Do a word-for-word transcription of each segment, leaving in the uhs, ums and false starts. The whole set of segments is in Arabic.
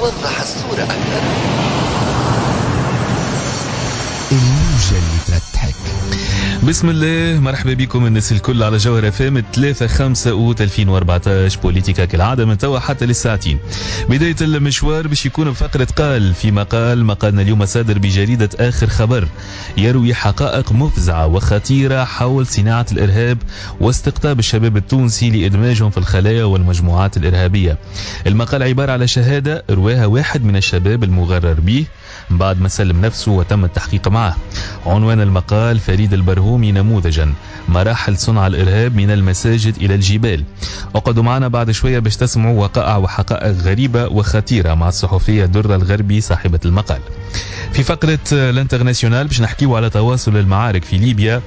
توضح الصورة أكثر. الموجة اللي تضحك. بسم الله، مرحبا بكم الناس الكل على جوهر اف ام ثلاثة خمسة أوت ألفين وأربعطاش. بوليتيكا كالعادة من توا حتى للساعتين. بداية المشوار باش يكون بفقرة قال في مقال مقالنا اليوم صادر بجريدة آخر خبر، يروي حقائق مفزعة وخطيرة حول صناعة الإرهاب واستقطاب الشباب التونسي لإدماجهم في الخلايا والمجموعات الإرهابية. المقال عبارة على شهادة رواها واحد من الشباب المغرر به بعد ما سلم نفسه وتم التحقيق معه. عنوان المقال: فريد البرهومي نموذجا، مراحل صنع الإرهاب من المساجد إلى الجبال. اقعدوا معنا بعد شوية باش تسمعوا وقائع وحقائق غريبة وخطيرة مع الصحفية درة الغربي صاحبة المقال. في فقرة الانترناسيونال باش نحكيوا على تواصل المعارك في ليبيا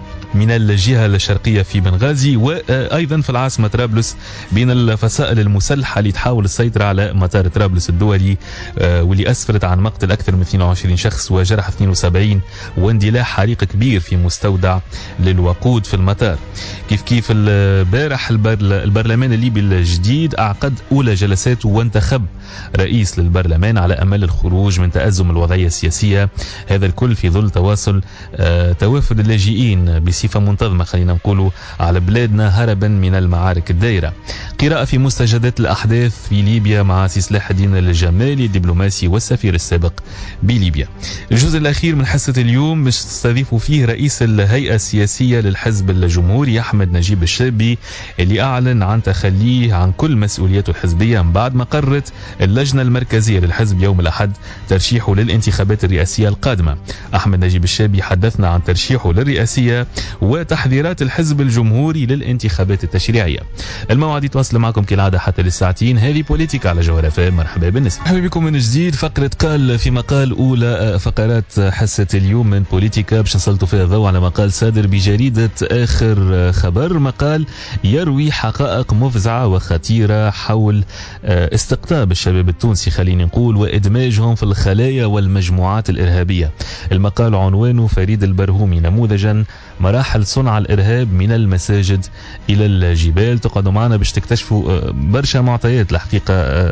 من الجهة الشرقية في بنغازي وأيضا في العاصمة طرابلس بين الفصائل المسلحة اللي تحاول السيطرة على مطار طرابلس الدولي واللي أسفرت عن مقتل أكثر من اثنين وعشرين شخص وجرح اثنين وسبعين واندلاع حريق كبير في مستودع للوقود في المطار. كيف كيف البارح البرلمان الليبي الجديد أعقد أولى جلساته وانتخب رئيس للبرلمان على أمل الخروج من تأزم الوضعية السياسية. هذا الكل في ظل تواصل توافد اللاجئين بصفة منتظمة خلينا نقولوا على بلادنا هربا من المعارك الدائرة. قراءة في مستجدات الأحداث في ليبيا مع سي سلاح الدين الجمالي الدبلوماسي والسفير السابق بليبيا. الجزء الأخير من حصة اليوم مش تستضيف فيه رئيس الهيئة السياسية للحزب الجمهوري أحمد نجيب الشابي اللي أعلن عن تخليه عن كل مسؤولياته الحزبية بعد ما قررت اللجنة المركزية للحزب يوم الأحد ترشيحه للانتخابات الرئاسية القادمة. أحمد نجيب الشابي حدثنا عن ترشيحه للرئاسية وتحذيرات الحزب الجمهوري للانتخابات التشريعية. الموعد يتواصل معكم كالعادة حتى للساعتين. هذه بوليتيكا على جوهر اف ام. مرحبا بالنسبة مرحبا بكم من جديد. فقرة قال في مقال أولى فقرات حصة اليوم من بوليتيكا باش نسلطوا فيها الضوء على مقال صادر بجريدة آخر خبر. مقال يروي حقائق مفزعة وخطيرة حول استقطاب الشباب التونسي خلينا نقول وإدماجهم في الخلايا والمجموعات الإرهابية. المقال عنوانه فريد البرهومي نموذجا، مراحل صنع الإرهاب من المساجد إلى الجبال. تقعدوا معنا باش تكتشفوا برشا معطيات الحقيقة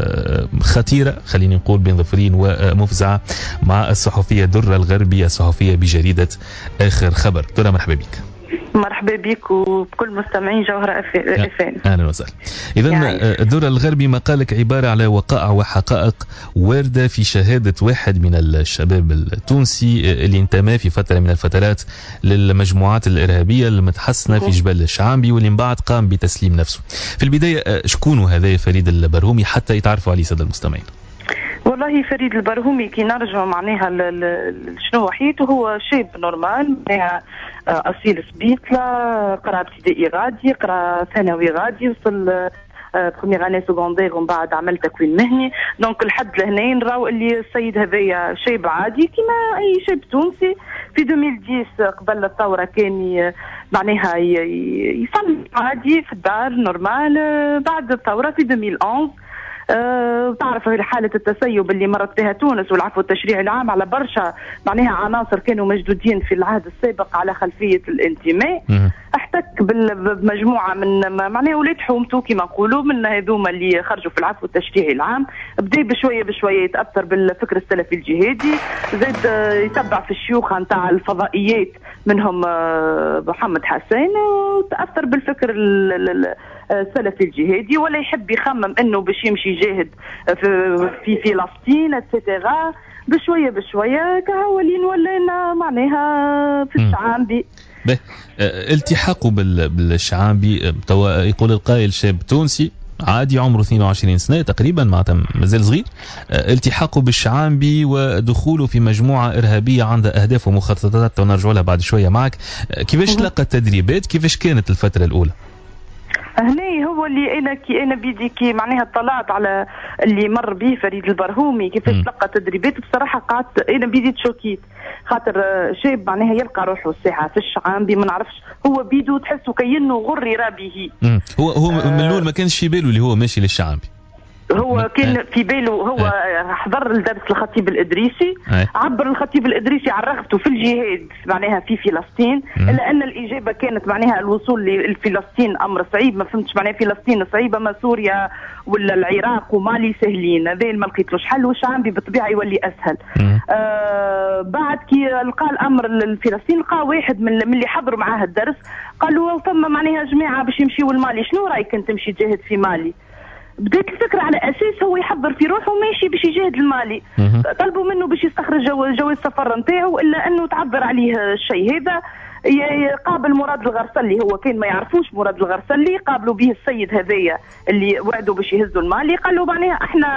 خطيرة خلينا نقول بين ظفرين ومفزعة مع الصحفية درة الغربي الصحفية بجريدة آخر خبر. درة مرحبا بك. مرحبا بك وبكل مستمعين جوهرة اف ام. اهلا وسهلا. اذا يعني الدور الغربي مقالك عباره على وقائع وحقائق وارده في شهاده واحد من الشباب التونسي اللي انتمى في فتره من الفترات للمجموعات الارهابيه المتحصنه في جبال الشعامبي واللي من بعد قام بتسليم نفسه. في البدايه شكون هذا فريد البرهومي حتى يتعرفوا عليه ساده المستمعين؟ والله فريد البرهومي كي نرجع معناها شنو حياته، هو شاب نورمال معناها اصيل سبيطله، قرا ابتدائي غادي، قرا ثانوي غادي، وصل بروميير اني سكوندير ومن بعد عمل تكوين مهني. دونك لحد لهنا نراو اللي السيد هذايا شاب عادي كما اي شاب تونسي. في ألفين وعشرة قبل الثوره كان معناها يصلي عادي في الدار نورمال. بعد الثوره في ألفين وأحد عشر أه تعرف حالة التسيب اللي مرت بها تونس والعفو التشريعي العام على برشا معناها عناصر كانوا مشدودين في العهد السابق على خلفية الانتماء. احتك بمجموعة من معناها ولاد حومته كما نقولوا من هذوما اللي خرجوا في العفو التشريعي العام. بدا بشوية بشوية يتأثر بالفكر السلفي الجهادي، زاد يتبع في الشيوخ نتاع الفضائيات منهم محمد حسين، وتأثر بالفكر السلفي الجهادي ولا يحب يخمم انه باش يمشي يجاهد في في فلسطين اتسيتيرا. بشويه بشويه كهولين ولينا معناها في الشعامبي. به التحاقه بالشعامبي يقول القائل شاب تونسي عادي عمره اثنين وعشرين سنة تقريبا معناتها مازال صغير، التحاقه بالشعامبي ودخوله في مجموعة إرهابية عندها أهداف ومخططات ونرجع لها بعد شوية معك. كيفاش تلقى التدريبات؟ كيفاش كانت الفترة الأولى؟ هنا هو اللي انا كي انا بيدي كي معناها اطلعت على اللي مر به فريد البرهومي كيفاش تلقى تدريبات. بصراحه قعدت انا بيدي تشوكيت خاطر شاب معناها يلقى روحه الساعه في الشعامبي ما نعرفش هو بيدو تحسه كأنه غرر به. هو هو آه من الاول ما كانش في باله اللي هو ماشي للشعامبي. هو كان في باله هو حضر الدرس الخطيب الإدريسي، عبر الخطيب الإدريسي عن رغبته في الجهاد معناها في فلسطين، إلا أن الإجابة كانت معناها الوصول لفلسطين أمر صعيب. ما فهمتش معناها فلسطين صعيبة، ما سوريا ولا العراق ومالي سهلين. هذا ما لقيتلوش حل، والشعبي بالطبيعة يولي أسهل. آه بعد كي لقى الأمر لفلسطين لقى واحد من اللي حضروا معاه الدرس قالوا ثم معناها جماعة باش يمشيوا لمالي، شنو رأيك أنت تمشي تجاهد في مالي؟ بدات الفكرة على أساس هو يحضر في روحه وماشي باش يجاهد المالي. طلبوا منه باش يستخرج جواز السفر نتاعو، إلا أنه تعذر عليه الشيء هذا. قابل مراد الغرسلي، هو كان ما يعرفوش مراد الغرسلي، قابلوا به السيد هذايا اللي وعدوا باش يهزوا المالي، قالوا معناها احنا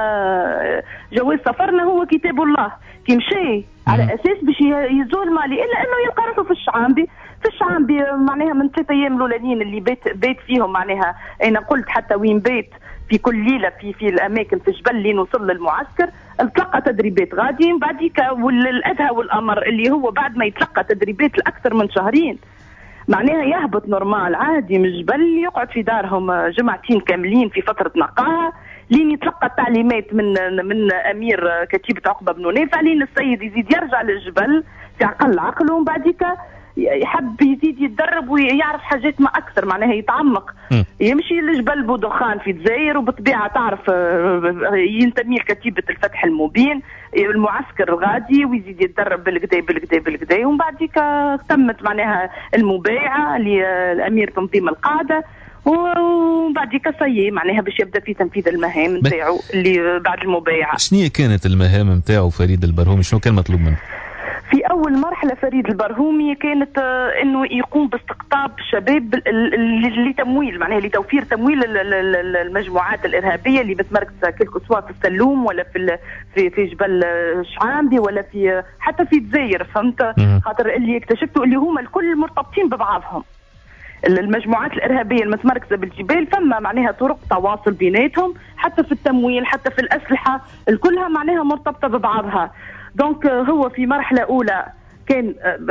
جواز سفرنا هو كتاب الله، كي مشي على اساس باش يهزوا المالي، الا انه يلقى روحه في الشعامبي في الشعامبي معناها من ثلاثة ايام الاولانيين اللي بيت بيت فيهم معناها انا قلت حتى وين بيت في كل ليله في في الاماكن في الجبل اللي نوصل للمعسكر. تلقى تدريبات غادي بعديك، والادهى والامر اللي هو بعد ما يتلقى تدريبات لاكثر من شهرين معناها يهبط نورمال عادي من الجبل، يقعد في دارهم جمعتين كاملين في فتره نقاهه لين يتلقى التعليمات من من امير كتيبه عقبه بن نافع، لين السيد يزيد يرجع للجبل في اقل عقل، ومن بعديك يحب يزيد يتدرب ويعرف حاجات ما اكثر معناها يتعمق. م. يمشي لجبل بودخان في الجزائر، وبالطبيعه تعرف ينتمي لكتيبه الفتح المبين المعسكر الغادي، ويزيد يتدرب بالكدا بالكدا بالكدا، ومن بعديك تمت معناها المبايعه للامير تنظيم القاعده، ومن بعديك صيي معناها باش يبدا في تنفيذ المهام نتاعو اللي بعد المبايعه. شنو كانت المهام نتاعو فريد البرهومي؟ شنو كان مطلوب منه؟ في أول مرحلة فريد البرهومي كانت أنه يقوم باستقطاب الشباب لتمويل معناها لتوفير تمويل المجموعات الإرهابية اللي متمركزة كلكو سواء في السلوم ولا في في في جبل شعامبي ولا في حتى في الجزائر، فهمت؟ خاطر اللي اكتشفته اللي هما الكل مرتبطين ببعضهم. المجموعات الإرهابية المتمركزة بالجبال فما معناها طرق تواصل بيناتهم، حتى في التمويل حتى في الأسلحة الكلها معناها مرتبطة ببعضها. دونك هو في مرحلة أولى كان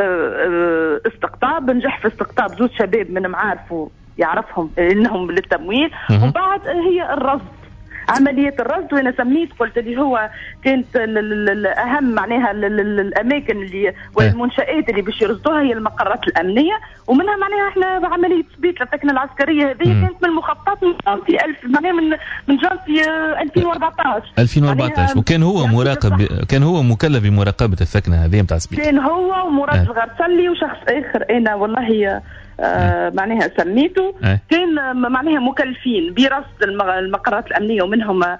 استقطاب، نجح في استقطاب زوج شباب من معارفه يعرفهم إنهم للتمويل، ومن بعد هي الرصد عملية الرصد. وأنا سميت قلت اللي هو كانت الأهم معناها الأماكن اللي والمنشآت اللي باش يرصدوها هي المقرات الأمنية، ومنها معناها احنا بعملية تثبيت الثكنة العسكرية هذه كانت من المخططات من جانفي ألف معناها من من جانفي ألفين وأربعطاش ألفين وأربعطاش وكان هو يعني مراقب، كان هو مكلف بمراقبة الثكنة هذه نتاع تثبيت، كان هو ومراد أه. الغرسلي وشخص آخر أنا والله آه معناها سميته أه. كان معناها مكلفين برصد المقرات الأمنية، ومنهم آه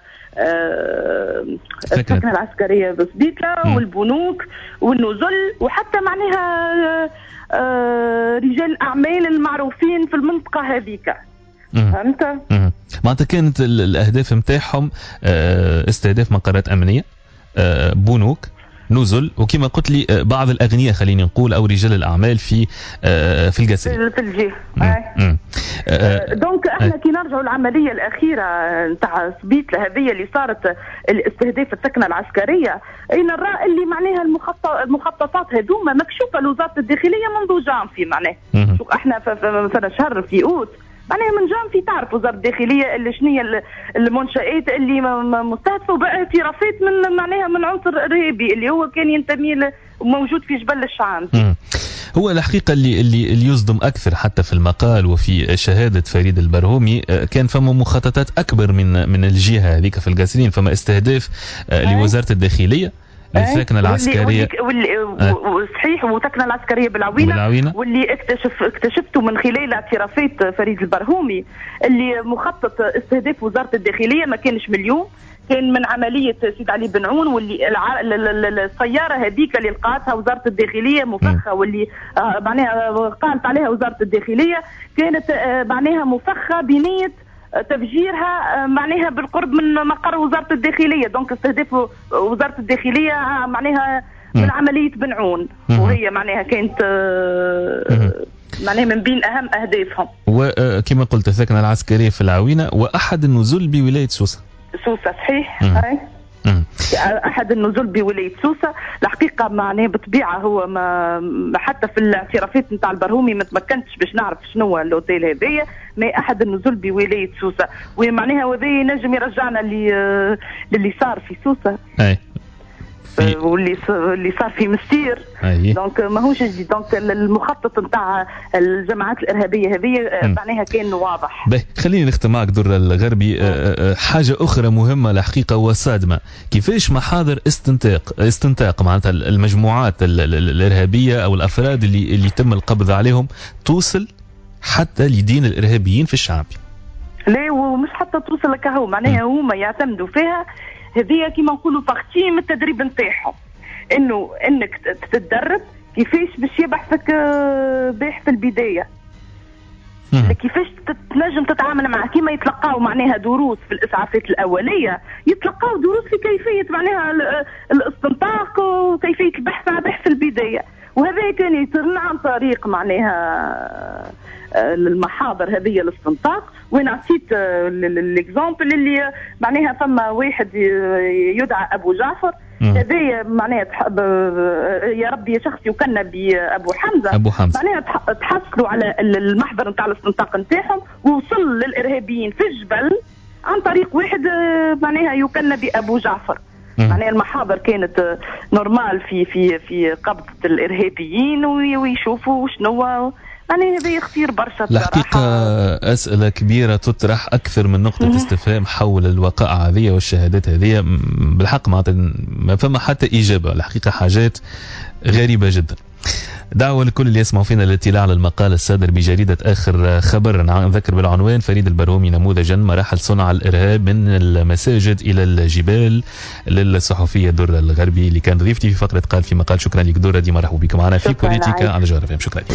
الثكنة العسكرية بسبيتلا والبنوك والنزل، وحتى معناها آه رجال الأعمال المعروفين في المنطقة هذيك، فهمت؟ معناتها كانت الأهداف متاعهم آه استهداف مقرات أمنية، آه بنوك، نزل، وكما قلت لي بعض الأغنياء خليني نقول أو رجال الأعمال في في الجزائر في الجهة. دونك احنا كي نرجعوا العملية الأخيرة نتاع سبيت هذه اللي صارت الاستهداف الثكنة العسكرية، أين نرى اللي معناها المخططات هذوما مكشوفة لوزارة الداخلية منذ جانفي معناها. شوف احنا في شهر في أوت معناها من جانفي تعرف وزارة الداخلية اللي شنية المنشآت اللي مستهدفة باعترافات من معناها من عنصر إرهابي اللي هو كان ينتمي موجود في جبل الشعام. هو الحقيقة اللي اللي اللي يصدم أكثر حتى في المقال وفي شهادة فريد البرهومي كان فما مخططات أكبر من من الجهة هذيك في الجاسرين، فما استهداف لوزارة الداخلية للثكنة العسكرية واللي واللي صحيح والثكنة العسكرية بالعوينة, بالعوينة واللي اكتشف اكتشفته من خلال اعترافات فريد البرهومي اللي مخطط استهداف وزارة الداخلية ما كانش مليون، كان من عملية سيد علي بن عون، واللي السيارة هذيك اللي لقاتها وزارة الداخلية مفخة واللي معناها قالت عليها وزارة الداخلية كانت معناها مفخة بنية تفجيرها معناها بالقرب من مقر وزارة الداخلية. دونك استهدفوا وزارة الداخلية معناها من عملية بن عون، وهي معناها كانت معناها من بين أهم أهدافهم. وكما قلت الثكنة العسكرية في العوينة، وأحد النزول بولاية سوسة. سوسة صحيح. هاي أحد النزول بولاية سوسة. الحقيقة معناه بطبيعة هو ما حتى في الاعترافات نتاع البرهومي ما تمكنتش باش نعرف شنو الأوتيل هذايا، ما أحد النزول بولاية سوسة، ومعناها وذا ينجم يرجعنا للي صار في سوسة في... واللي اللي صار في مستير. دونك ماهوش جديد. دونك المخطط نتاع الجماعات الارهابيه هذه معناها كان واضح. باهي خليني نختم معك در الغربي. حاجه اخرى مهمه الحقيقه وصادمه، كيفاش محاضر استنطاق استنطاق معناتها المجموعات الارهابيه او الافراد اللي اللي تم القبض عليهم توصل حتى لدين الارهابيين في الشعب؟ لا ومش حتى توصل لك، هو معناها هما يعتمدوا فيها هذه كيما نقولوا بارتي من التدريب نتاعهم، انه انك تتدرب كيفاش باش يبحثك باح في البدايه، كيفاش تنجم تتعامل معه، كيما يتلقاو معناها دروس في الاسعافات الاوليه، يتلقاو دروس في كيفيه معناها الاستنطاق وكيفيه البحث عن بحث في البدايه. وهذا كان يصير عن طريق معناها المحاضر هذه الاستنطاق. وين عطيت الاكزامبل اللي معناها فما واحد يدعى ابو جعفر، هذايا معناها يا ربي يا شخص يكنى بابو حمزه، ابو حمزه معناها تحصلوا على المحضر نتاع الاستنطاق نتاعهم، ووصل للارهابيين في الجبل عن طريق واحد معناها يكنى بابو جعفر. معناها المحاضر كانت نورمال في في في قبضه الارهابيين ويشوفوا شنو يعني. هذا يختير برشا الحقيقة. أسئلة كبيرة تطرح، أكثر من نقطة استفهام حول الوقائع هذه والشهادات هذه. بالحق ما فما حتى إجابة، الحقيقة حاجات غريبة جدا. دعوة لكل اللي يسمعوا فينا للاطلاع على المقال الصادر بجريدة آخر خبر، نذكر بالعنوان: فريد البرهومي نموذجا مراحل صنع الإرهاب من المساجد إلى الجبال، للصحفية درة الغربي اللي كان ضيفتي في فقرة قال في مقال. شكرا لك درة، ديما مرحبا بكم معنا في بوليتيكا على جوهر فهم. شكرا لك.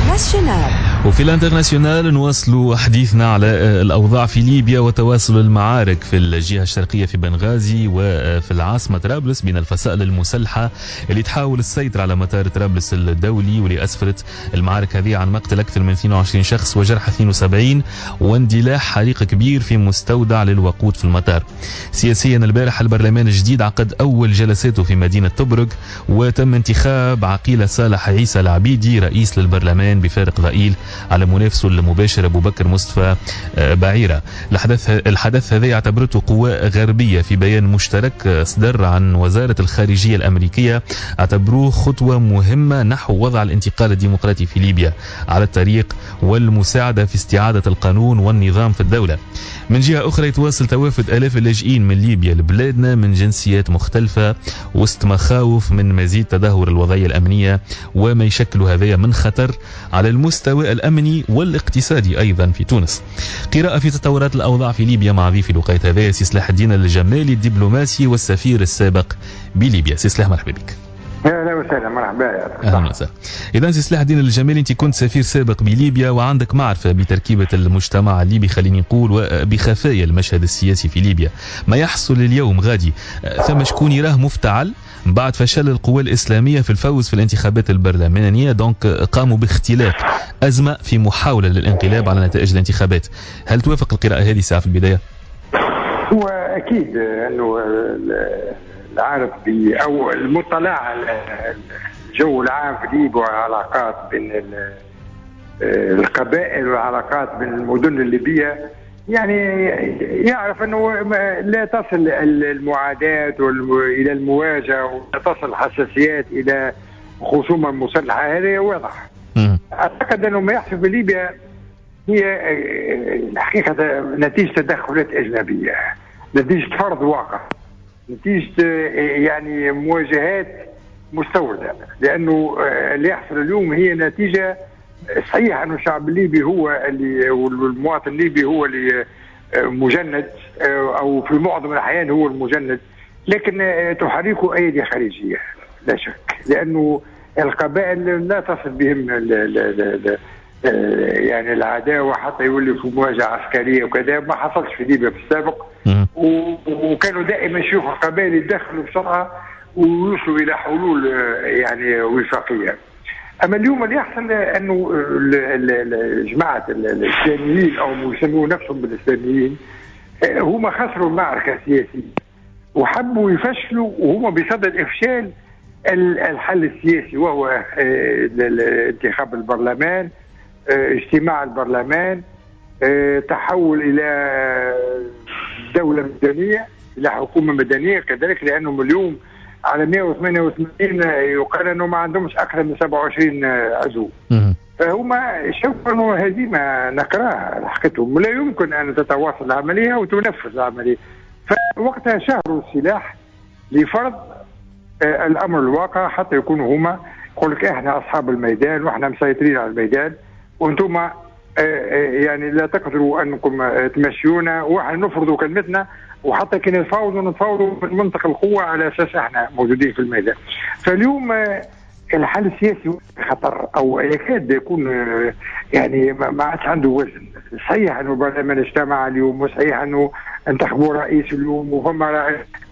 وفي الانترناسيونال نواصل حديثنا على الأوضاع في ليبيا وتواصل المعارك في الجهة الشرقية في بنغازي وفي العاصمة طرابلس بين الفصائل المسلحة اللي تحاول السيطرة على مطار طرابلس الدولي، واللي أسفرت المعارك هذه عن مقتل أكثر من اثنين وعشرين شخص وجرح اثنين وسبعين واندلاع حريق كبير في مستودع للوقود في المطار. سياسيا البارح البرلمان الجديد عقد أول جلساته في مدينة طبرق، وتم انتخاب عقيل صالح عيسى العبيدي رئيس للبرلمان بفارق ضئيل على منافسه المباشر أبو بكر مصطفى بعيرة. الحدث الحدث هذا اعتبرته قوى غربية في بيان مشترك صدر عن وزارة الخارجية الأمريكية، اعتبروه خطوة مهمة نحو وضع الانتقال الديمقراطي في ليبيا على الطريق والمساعدة في استعادة القانون والنظام في الدولة. من جهة أخرى يتواصل توافد آلاف اللاجئين من ليبيا لبلادنا من جنسيات مختلفة وسط مخاوف من مزيد تدهور الوضعية الأمنية، وما يشكل هذا من خطر على المستوى الأمني والاقتصادي أيضا في تونس. قراءة في تطورات الأوضاع في ليبيا مع ضيفي لقيت هذا سي سلاح الدين الجمالي الدبلوماسي والسفير السابق بليبيا. سي سلاح مرحبا بك. اهلا وسهلا. مرحبا. اهلا وسهلا. اذا سي سلاح الدين الجمالي، انت كنت سفير سابق بليبيا وعندك معرفه بتركيبه المجتمع الليبي، خليني نقول، وبخفايا المشهد السياسي في ليبيا. ما يحصل اليوم غادي ثم شكون يراه مفتعل بعد فشل القوى الاسلاميه في الفوز في الانتخابات البرلمانيه، دونك قاموا باختلاق ازمه في محاوله للانقلاب على نتائج الانتخابات. هل توافق القراءه هذه ساعه في البدايه؟ هو اكيد انه العارف او المطلع على الجو العام في ليبيا والعلاقات بين القبائل والعلاقات بين المدن الليبيه، يعني يعرف انه لا تصل المعاداة الى المواجهه ولا تصل الحساسيات الى خصومه مسلحه. هذا واضح. اعتقد انه ما يحصل في ليبيا هي الحقيقه نتيجه تدخلات اجنبيه، نتيجه فرض واقع، نتيجة يعني مواجهات مستوردة. لأنه اللي يحصل اليوم هي نتيجة صحيحة أنه الشعب الليبي هو اللي والمواطن الليبي هو اللي مجند، أو في معظم الأحيان هو المجند، لكن تحركه أيدي خارجية لا شك، لأنه القبائل لا تصل بهم ال ال ال يعني العداوة حتى يولي في مواجهة عسكرية وكذا. ما حصلش في ليبيا في السابق، وكانوا دائما شيوخ القبائل يتدخلوا بسرعة ويوصلوا إلى حلول يعني وفاقية. أما اليوم اللي يحصل أنه جماعة الإسلاميين أو يسمون نفسهم بالإسلاميين هما خسروا المعركة السياسية، وحبوا يفشلوا وهم بصدد إفشال الحل السياسي، وهو انتخاب البرلمان، اجتماع البرلمان، تحول إلى دولة مدنية، إلى حكومة مدنية كذلك، لأنهم اليوم على مئة وثمانية وثمانين يقال أنه ما عندهمش أكثر من سبعة وعشرين عضو. فهما شوفوا أنه هزيمة نكراها لحقتهم، ولا يمكن أن تتواصل العملية وتنفذ العملية. فوقتها شهروا السلاح لفرض الأمر الواقع، حتى يكونوا هما يقول لك احنا أصحاب الميدان واحنا مسيطرين على الميدان، وانتم يعني لا تقدروا أنكم تمشيونا، واحنا نفرضوا كلمتنا، وحتى كي نتفاوضوا نتفاوضوا من منطق القوة على أساس احنا موجودين في الميدان. فاليوم الحل السياسي خطر، أو يكاد يكون يعني ما عادش عنده وزن. صحيح أنه البرلمان اجتمع اليوم، وصحيح أنه انتخبوا رئيس اليوم، وفما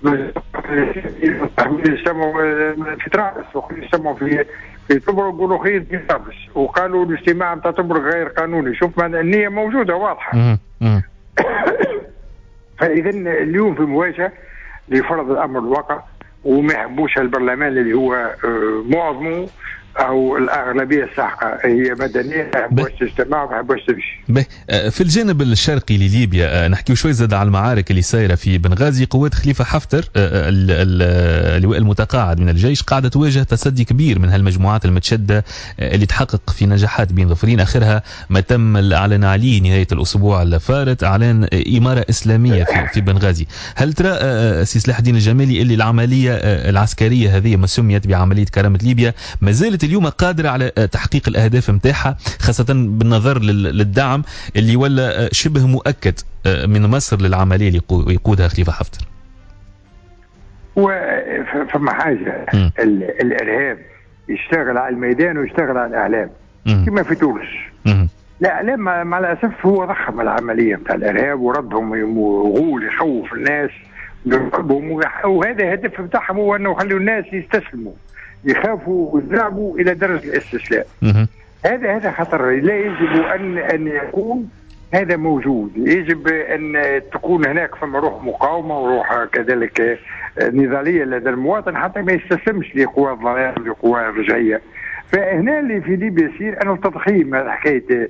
اجتمعوا في طرابلس، اجتمعوا في في طبرق يقولوا خير في طرابلس، وقالوا الاجتماع نتاع طبرق غير قانوني. شوف النية موجودة واضحة. فإذا اليوم في مواجهة لفرض الأمر الواقع، وما يحبوش البرلمان اللي هو معظمه أو الأغلبية الساحقة هي مدنية، ما يحبوش تجتمع، ما يحبوش تمشي. في الجانب الشرقي لليبيا نحكي شوي زاد على المعارك اللي سايرة في بنغازي. قوات خليفة حفتر اللواء المتقاعد من الجيش قاعدة تواجه تصدي كبير من هالمجموعات المتشدة اللي تحقق في نجاحات بين ظفرين. آخرها ما تم الإعلان عليه نهاية الأسبوع الفارط، إعلان إمارة إسلامية في, في بنغازي. هل ترى سي سلاح الدين الجمالي اللي العملية العسكرية هذه ما سميت بعملية كرامة ليبيا ما زالت اليوم قادرة على تحقيق الأهداف متاعها، خاصة بالنظر للدعم اللي ولا شبه مؤكد من مصر للعملية اللي يقودها خليفة حفتر؟ وفما حاجة، الإرهاب يشتغل على الميدان ويشتغل على الإعلام كما في تونس. الإعلام مع الأسف هو ضخم العملية بتاع الإرهاب وردهم وغول يخوف الناس، وهذا الهدف بتاعهم هو أنه يخلوا الناس يستسلموا، يخافوا ويذهبوا إلى درجة الاستسلام. هذا هذا خطر، لا يجب أن أن يكون هذا موجود. يجب أن تكون هناك فما روح مقاومة وروح كذلك نضالية لدى المواطن حتى ما يستسلمش لقوى الظلام لقوى الرجعية. فهنا اللي في ليبيا يصير أنه التضخيم حكاية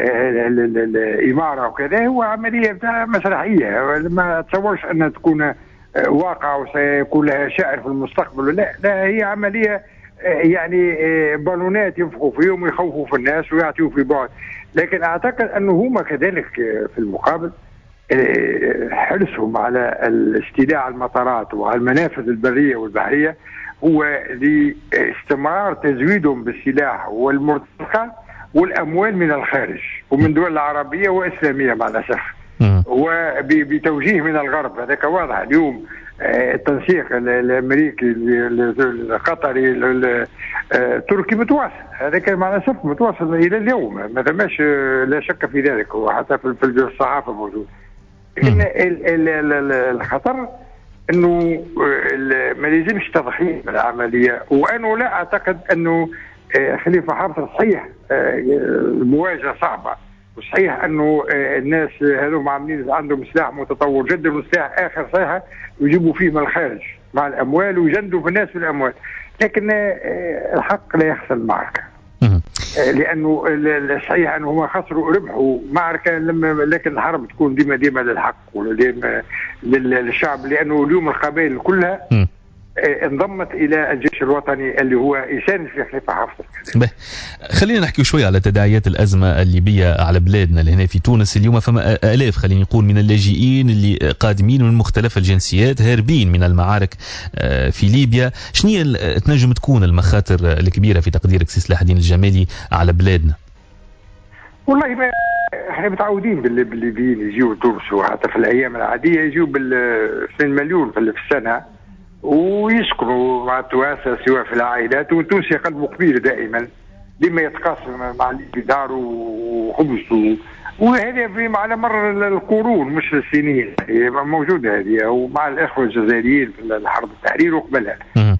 الإمارة وكذا هو عملية بتاع مسرحية، ما تصورش أن تكون واقع وسيكون لها شأن في المستقبل. لا لا، هي عملية يعني بالونات ينفخوا فيهم ويخوفوا في الناس ويعطيوا في بعض. لكن أعتقد أنه هم كذلك في المقابل حرصهم على الاستيلاء على المطارات وعلى المنافذ البرية والبحرية هو لاستمرار تزويدهم بالسلاح والمرتزقة والأموال من الخارج ومن دول عربية وإسلامية مع الأسف، وبتوجيه من الغرب. هذاك واضح اليوم. التنسيق الامريكي القطري التركي متواصل، هذاك مع الاسف متواصل الى اليوم، ما ثماش لا شك في ذلك، وحتى في الصحافه موجود. لكن الخطر انه ما يلزمش تضخيم العمليه، وانه لا اعتقد انه خليفه حفتر صحيح المواجهه صعبه، وصحيح انه الناس هذوما عاملين عندهم سلاح متطور جدا، وسلاح اخر صحيح يجيبوا فيه من الخارج مع الاموال ويجندوا في الناس بالاموال. لكن الحق لا يخسر المعركه، لانه صحيح انه هم خسروا ربحوا معركه، لكن الحرب تكون ديما ديما للحق وديما للشعب، لانه اليوم القبائل كلها انضمت الى الجيش الوطني اللي هو يساند في خليفه حفتر. خلينا نحكي شوي على تداعيات الازمه الليبيه على بلادنا اللي هنا في تونس. اليوم فما الاف خلينا نقول من اللاجئين اللي قادمين من مختلف الجنسيات هاربين من المعارك في ليبيا. شنو تنجم تكون المخاطر الكبيره في تقديرك سي سلاح الدين الجمالي على بلادنا؟ والله ما احنا متعودين بالليبيين يجيوا تونس، وحتى في الايام العاديه يجيوا بال اثنين مليون في السنه ويسكنوا مع التوانسه سواء في العائلات، والتونسي قلبه كبير دائما لما يتقاسم مع الليبي دار وخبز، وهذا على مر القرون مش السنين موجوده هذه، ومع الاخوه الجزائريين في الحرب التحرير وقبلها.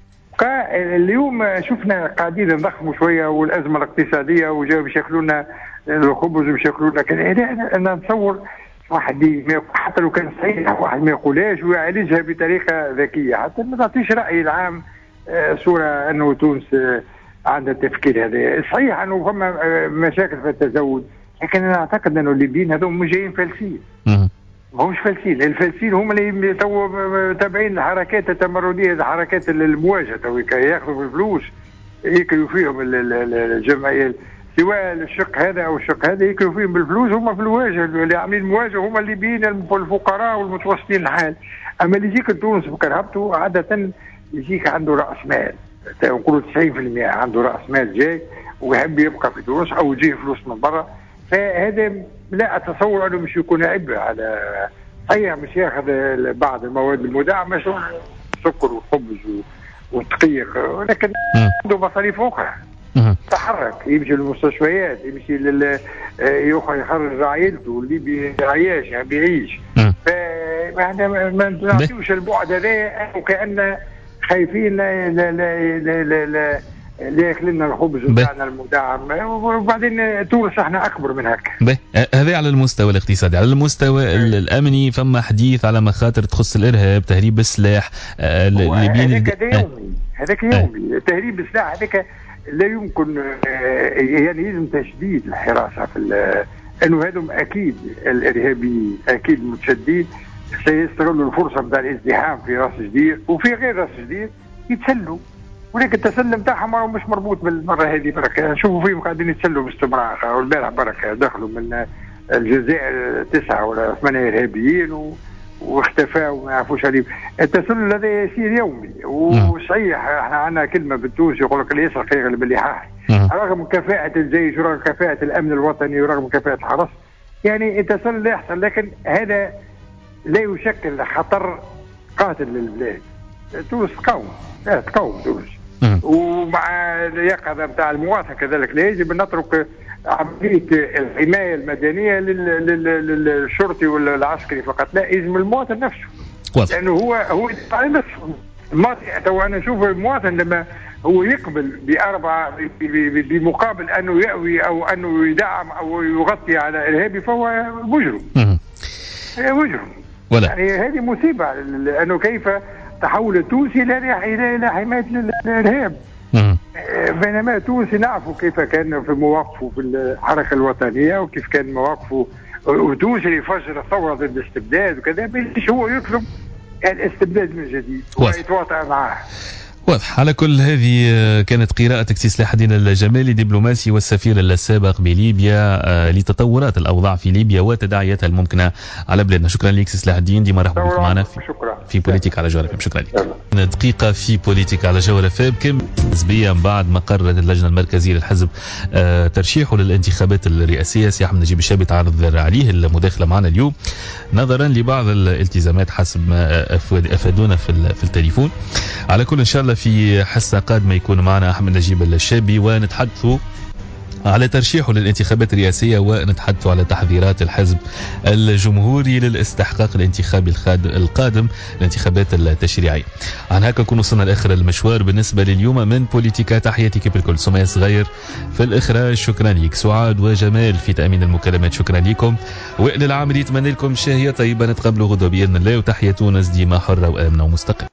اليوم شفنا قاعدين نضخموا شويه والازمه الاقتصاديه وجاوا بيشكلوا لنا الخبز وبيشكلوا لنا كذا. انا نتصور واحد ما حتى لو كان صحيح واحد ما يقولهاش ويعالجها بطريقه ذكيه، حتى ما تعطيش راي العام صوره انه تونس عندها التفكير هذا. صحيح انه فما مشاكل في التزود، لكن انا اعتقد انه الليبيين هذول مش جايين فالسين. ماهوش فالسين، الفالسين هم اللي تو تابعين الحركات التمرديه، الحركات المواجهه تو ياخذوا الفلوس يكلوا فيهم الجمعيه، سواء الشق هذا او الشق هذا يكلوا فيهم بالفلوس، هم في الواجهه اللي عاملين المواجهه هم الليبيين الفقراء والمتوسطين الحال. اما اللي يجيك لتونس بكرهبته عاده يجيك عنده راس مال، نقولوا تسعين بالمئة عنده راس مال جاي ويحب يبقى في تونس او يجيه فلوس من برا، فهذا لا اتصور انه مش يكون عبء على اي مش ياخذ بعض المواد المدعمه السكر والخبز والدقيق، ولكن عنده مصاريف اخرى تحرك، يمشي للمستشفيات، يمشي لل يخرج عائلته اللي بيعيش يعني بيعيش. فاحنا ما نعطيوش البعد هذا وكأن خايفين لا لا لا لا لا اللي ياكل لنا الخبز بتاعنا المدعم، وبعدين تونس احنا اكبر من هكا. هذا على المستوى الاقتصادي. على المستوى الامني فما حديث على مخاطر تخص الارهاب، تهريب السلاح. هذاك يومي، هذاك يومي تهريب السلاح، هذاك لا يمكن يعني يلزم تشديد الحراسه في انه هذم اكيد الارهابيين اكيد متشددين سيستغلوا الفرصه بتاع الازدحام في راس جدير وفي غير راس جدير يتسلوا، ولكن التسلم بتاعهم مش مربوط بالمره هذه بركه، نشوفوا فيهم قاعدين يتسلوا باستمرار. والبارح بركه دخلوا من الجزائر تسعه ولا ثمانيه ارهابيين و... واختفاوا وما يعرفوش عليهم. التسلل هذا يصير يومي، وصحيح احنا عندنا كلمه بالتونسي يقول لك اللي يسرق يغلب اللحاح، رغم كفاءه الجيش ورغم كفاءه الامن الوطني ورغم كفاءه الحرس، يعني التسلل يحصل، لكن هذا لا يشكل خطر قاتل للبلاد. تونس تقاوم، لا تقاوم تونس، ومع اليقظه بتاع المواطن كذلك لا يجب ان نترك عمليه الحمايه المدنيه للشرطي ولا العسكري فقط، لا يلزم المواطن نفسه، واضح. لانه هو هو يدفع على نفسه. تو انا نشوف المواطن لما هو يقبل باربعه بمقابل انه يأوي او انه يدعم او يغطي على ارهابي فهو مجرم. مجرم. ولا. يعني هذه مصيبه، لانه كيف تحول التونسي الى الى حمايه الارهاب. بينما تونسي نعرفوا كيف كان في مواقفه في الحركه الوطنيه وكيف كان مواقفه، وتونسي يفجر الثوره ضد الاستبداد وكذا، مش هو يطلب الاستبداد من جديد ويتواطأ معه. واضح. على كل هذه كانت قراءتك سي سلاح الدين الجمالي، دبلوماسي والسفير السابق بليبيا، لتطورات الاوضاع في ليبيا وتداعياتها الممكنه على بلادنا. شكرا لك سي سلاح الدين، ديما مرحبا بك معنا في, في بوليتيك على جوهر اف ام. شكرا لك. دقيقه في بوليتيك على جوهر اف ام. كم نسبيا بعد ما قررت اللجنه المركزيه للحزب ترشيحه للانتخابات الرئاسيه، سي احمد نجيب الشابي تعرض عليه المداخله معنا اليوم نظرا لبعض الالتزامات حسب ما افادونا في في التليفون. على كل ان شاء الله في حصة قادمة يكون معنا أحمد نجيب الشابي ونتحدثوا على ترشيحه للانتخابات الرئاسية، ونتحدثوا على تحذيرات الحزب الجمهوري للاستحقاق الانتخابي القادم، الانتخابات التشريعية. عن هكا نكون وصلنا لآخر المشوار بالنسبة لليوم من بوليتيكا. تحياتي بالكل، سمية صغير في الإخراج، شكرا لك. سعاد وجمال في تأمين المكالمات، شكرا لكم. وإلى العام يتمنى لكم شهية طيبة، نتقابلوا غدوة بإذن الله، وتحية تونس ديما حرة وآمنة ومستقلة.